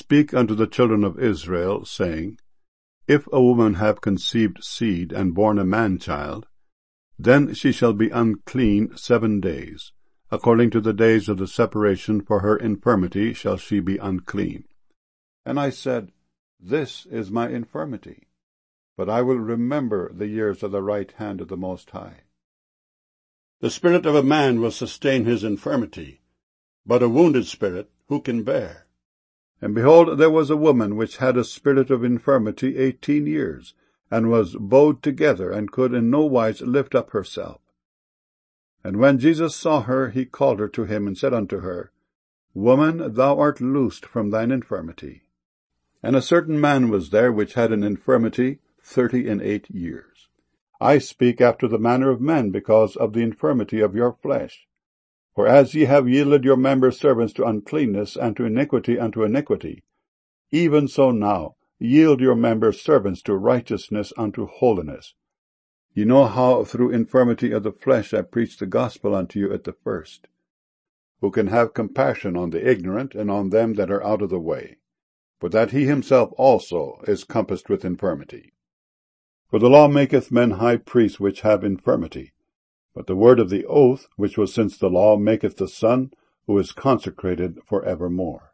speak unto the children of Israel, saying, If a woman have conceived seed, and born a man-child, then she shall be unclean 7 days. According to the days of the separation for her infirmity shall she be unclean. And I said, This is my infirmity, but I will remember the years of the right hand of the Most High. The spirit of a man will sustain his infirmity, but a wounded spirit who can bear? And behold, there was a woman which had a spirit of infirmity 18 years, and was bowed together, and could in no wise lift up herself. And when Jesus saw her, he called her to him, and said unto her, Woman, thou art loosed from thine infirmity. And a certain man was there which had an infirmity 38 years. I speak after the manner of men, because of the infirmity of your flesh. For as ye have yielded your members servants to uncleanness, and to iniquity unto iniquity, even so now yield your members servants to righteousness unto holiness. Ye know how through infirmity of the flesh I preached the gospel unto you at the first. Who can have compassion on the ignorant, and on them that are out of the way, for that he himself also is compassed with infirmity. For the law maketh men high priests which have infirmity, but the word of the oath, which was since the law, maketh the Son, who is consecrated for evermore.